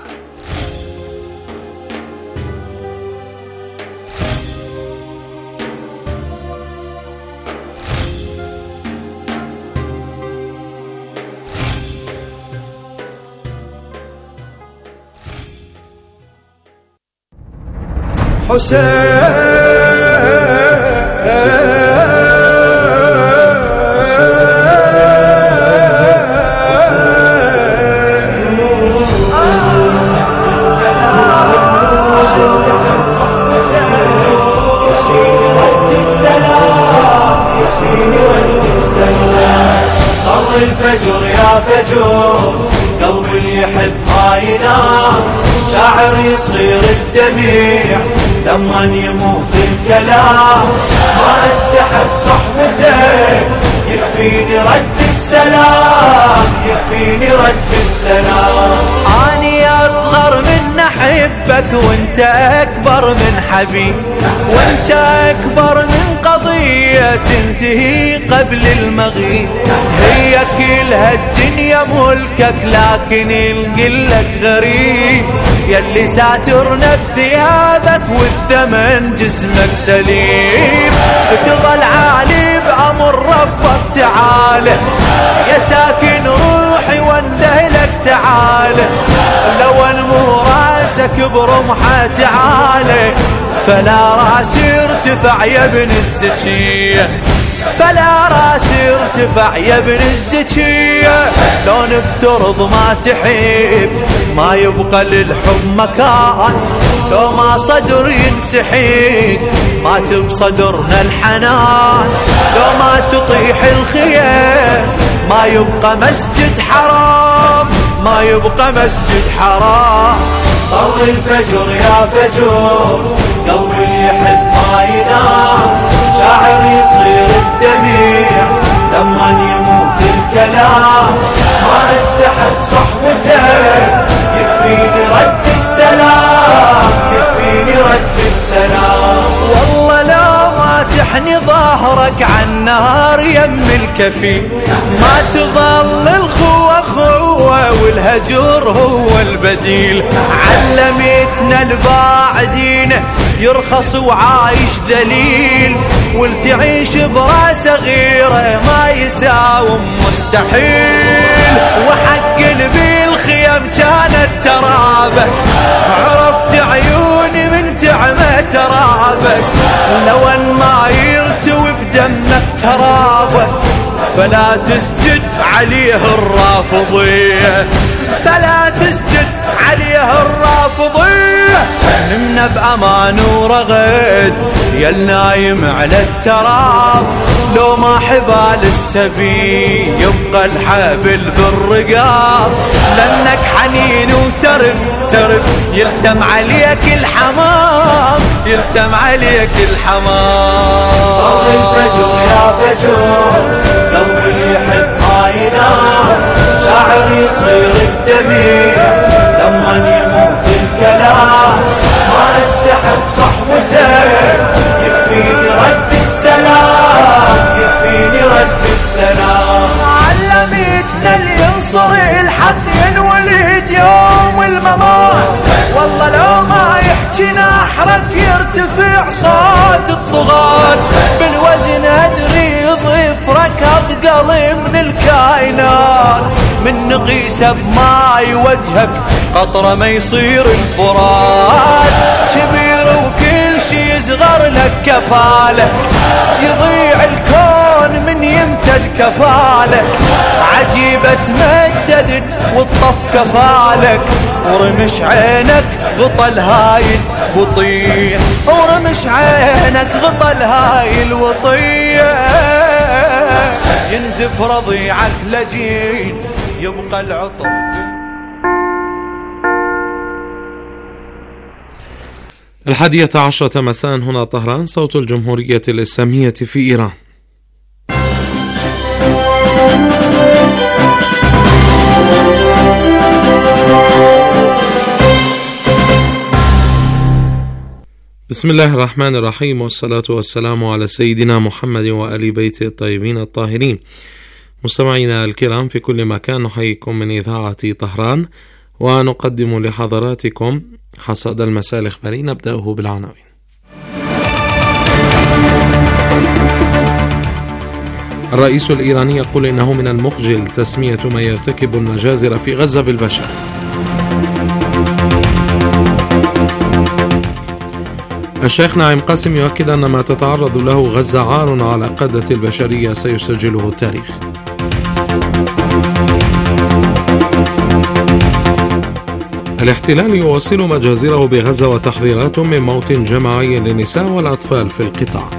S13: الفجر يا فجر قلب اللي يحب ينام، شاعر يصير الدميع لما يموت الكلام، ما استحب صحبتك يكفيني رد السلام، يكفيني رد السلام. أني أصغر من أحبك وانت أكبر من حبيب، وانت أكبر من قضية تنتهي قبل المغيب. هي كلها الدنيا ملكك لكن القلك غريب، يلي ساترنا بثيابك والثمن جسمك سليم. تظل عالي بأمر ربك تعالى، يا ساكن روحي واندهلك تعالى، لو انمو راسك برمحة تعالى، فلا راسي ارتفع يا ابن الزكية، فلا راسي ارتفع يا ابن الزكية. لو نفترض ما تحب ما يبقى للحب مكان، لو ما صدر ينسحيك ما تبصدرنا الحنان، لو ما تطيح الخيام ما يبقى مسجد حرام، ما يبقى مسجد حرام. طل الفجر يا فجر قلب اللي يحب ما ينام، شاعر يصير الدميع لما يموت الكلام، ما استحب صحبتك يكفيني رد السلام، يكفيني رد السلام. والله لا ما تحني ظهرك عن نار يم الكفي، ما تظل الخوة خوة والهجر هو البديل. علمتنا الباعدين يرخص وعايش ذليل، والتعيش براس صغيرة ما يساوم مستحيل. وحق بالخيام كانت ترابك، عرفت عيوني من تعمة ترابك، لو ان ما يرتوي بدمك ترابك، فلا تسجد عليه الرافضية، فلا تسجد عليه الرافضية. نمنا بأمان ورغد يا النايم على التراب، لو ما حبال السبي يبقى الحبل بالرقاب، لأنك حنين وترف ترف يلتم عليك الحمام، يلتم عليك الحمام. طل الفجر يا فجر قلب اللي يحب ما ينام، شاعر يصير الدميع لما يموت الكلام، ما استحب صحبتك يكفيني رد السلام، يكفيني رد السلام. علمتنا اللي ينصر الحث ينولد يوم الممات، والله لو ما يحكي نحرك يرتفع صوت الطغاة، بالوزن أدري ضفرك أثقل من الكائنات، من نقيسه بماي وجهك قطرة ما يصير الفرات، كبير وكل شي يصغر لك كفالة، يضيع الكون من يمتد كفالة، عجيبة تمددت والطف كفالك، ورمش عينك غطى الهاي الوطية، ورمش عينك غطى الهاي الوطية، ينزف رضيعك لجين يبقى العطر.
S2: الحادية عشرة مساء هنا طهران، صوت الجمهورية الإسلامية في إيران. بسم الله الرحمن الرحيم، والصلاة والسلام على سيدنا محمد وآل بيته الطيبين الطاهرين. مستمعينا الكرام في كل مكان، نحييكم من إذاعة طهران ونقدم لحضراتكم حصاد المساء الإخباري. نبدأه بالعناوين. الرئيس الإيراني يقول إنه من المخجل تسمية ما يرتكب المجازر في غزة بالبشر. الشيخ نعيم قاسم يؤكد أن ما تتعرض له غزة عار على قادة البشرية سيسجله التاريخ. الاحتلال يواصل مجازره بغزة وتحذيرات من موت جماعي للنساء والأطفال في القطاع.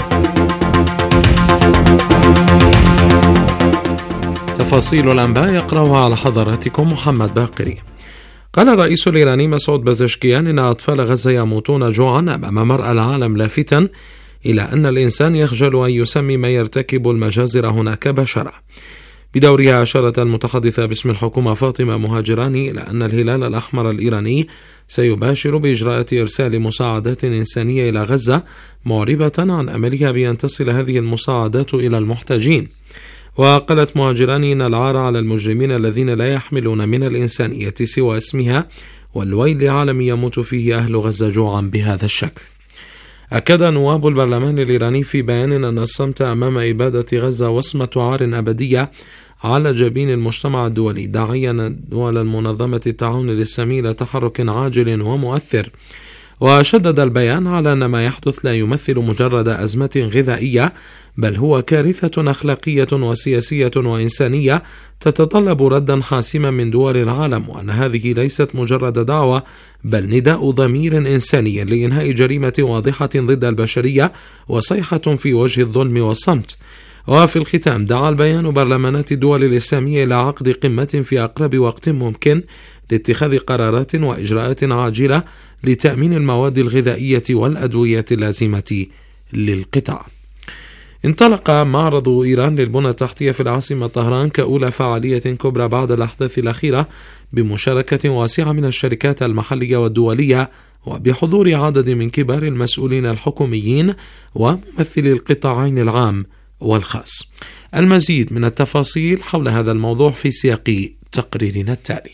S2: تفاصيل الأنباء يقرأها على حضراتكم محمد باقري. قال الرئيس الإيراني مسعود بزشكيان إن أطفال غزة يموتون جوعا أمام مرأى العالم، لافتاً إلى أن الإنسان يخجل أن يسمي ما يرتكب المجازر هناك بشرة. بدورها أشارت المتحدثة باسم الحكومة فاطمة مهاجراني إلى أن الهلال الأحمر الإيراني سيباشر بإجراءات إرسال مساعدات إنسانية إلى غزة، معربة عن أملها بأن تصل هذه المساعدات إلى المحتاجين. وقالت مهاجراني إن العار على المجرمين الذين لا يحملون من الإنسانية سوى اسمها، والويل لعالم يموت فيه أهل غزة جوعا بهذا الشكل. أكد نواب البرلمان الإيراني في بيان أن الصمت أمام إبادة غزة وصمة عار أبدية على جبين المجتمع الدولي، داعيا دول المنظمة التعاون الإسلامي إلى تحرك عاجل ومؤثر. وشدد البيان على أن ما يحدث لا يمثل مجرد أزمة غذائية، بل هو كارثة أخلاقية وسياسية وإنسانية تتطلب ردا حاسما من دول العالم، وأن هذه ليست مجرد دعوة بل نداء ضمير إنساني لإنهاء جريمة واضحة ضد البشرية وصيحة في وجه الظلم والصمت. وفي الختام دعا البيان برلمانات الدول الإسلامية إلى عقد قمة في أقرب وقت ممكن لاتخاذ قرارات وإجراءات عاجلة لتأمين المواد الغذائية والأدوية اللازمة للقطاع. انطلق معرض إيران للبنى التحتية في العاصمة طهران كأولى فعالية كبرى بعد الأحداث الأخيرة، بمشاركة واسعة من الشركات المحلية والدولية، وبحضور عدد من كبار المسؤولين الحكوميين وممثلي القطاعين العام والخاص. المزيد من التفاصيل حول هذا الموضوع في سياق تقريرنا التالي.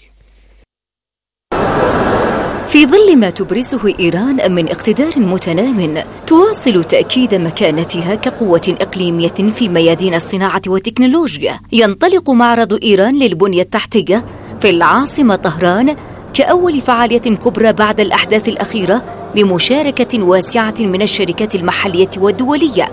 S14: في ظل ما تبرزه إيران من اقتدار متنام، تواصل تأكيد مكانتها كقوة إقليمية في ميادين الصناعة والتكنولوجيا. ينطلق معرض إيران للبنية التحتية في العاصمة طهران كأول فعالية كبرى بعد الأحداث الأخيرة، بمشاركة واسعة من الشركات المحلية والدولية.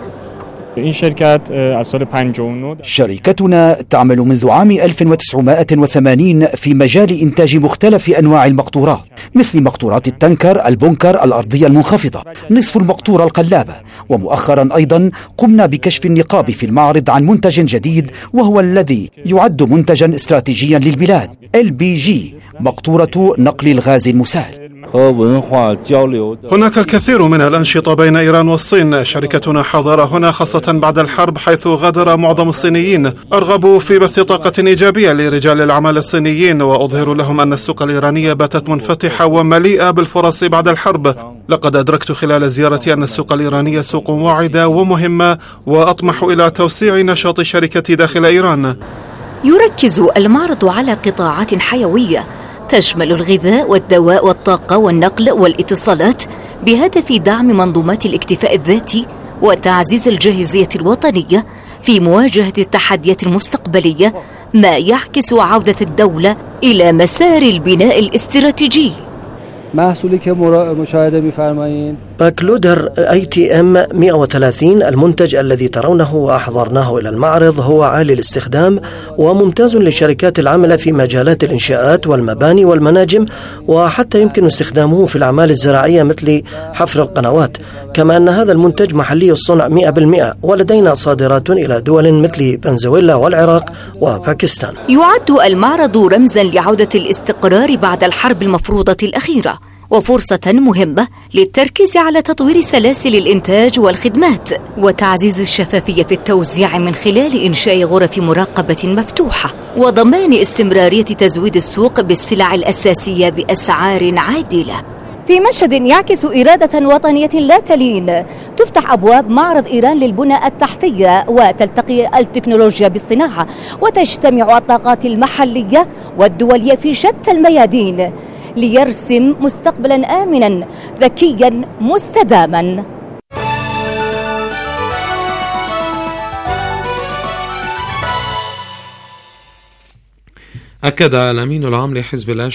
S1: شركتنا تعمل منذ عام 1980 في مجال إنتاج مختلف أنواع المقطورات، مثل مقطورات التنكر، البنكر، الأرضية المنخفضة، نصف المقطورة القلابة. ومؤخرا أيضا قمنا بكشف النقاب في المعرض عن منتج جديد، وهو الذي يعد منتجا استراتيجيا للبلاد، LPG، مقطورة نقل الغاز المسال.
S15: هناك الكثير من الأنشطة بين إيران والصين. شركتنا حاضرة هنا خاصة بعد الحرب، حيث غادر معظم الصينيين. أرغب في بث طاقة إيجابية لرجال الأعمال الصينيين، وأظهر لهم أن السوق الإيرانية باتت منفتحة ومليئة بالفرص بعد الحرب. لقد أدركت خلال زيارتي أن السوق الإيرانية سوق واعدة ومهمة، وأطمح إلى توسيع نشاط شركتي داخل إيران.
S14: يركز المعرض على قطاعات حيوية تشمل الغذاء والدواء والطاقة والنقل والاتصالات، بهدف دعم منظومات الاكتفاء الذاتي وتعزيز الجاهزية الوطنية في مواجهة التحديات المستقبلية، ما يعكس عودة الدولة إلى مسار البناء الاستراتيجي.
S16: محصولی که مشاهده می‌فرمایید
S17: باكلودر ATM 130. المنتج الذي ترونه وأحضرناه إلى المعرض هو عالي الاستخدام وممتاز للشركات العاملة في مجالات الإنشاءات والمباني والمناجم، وحتى يمكن استخدامه في الأعمال الزراعية مثل حفر القنوات. كما أن هذا المنتج محلي الصنع 100%، ولدينا صادرات إلى دول مثل فنزويلا والعراق وباكستان.
S14: يعد المعرض رمزا لعودة الاستقرار بعد الحرب المفروضة الأخيرة، وفرصة مهمة للتركيز على تطوير سلاسل الإنتاج والخدمات وتعزيز الشفافية في التوزيع من خلال إنشاء غرف مراقبة مفتوحة، وضمان استمرارية تزويد السوق بالسلع الأساسية بأسعار عادلة. في مشهد يعكس إرادة وطنية لا تلين، تفتح أبواب معرض إيران للبنى التحتية وتلتقي التكنولوجيا بالصناعة، وتجتمع الطاقات المحلية والدولية في شتى الميادين ليرسم مستقبلا آمنا ذكيا مستداما.
S2: أكد الأمين العام لحزب الله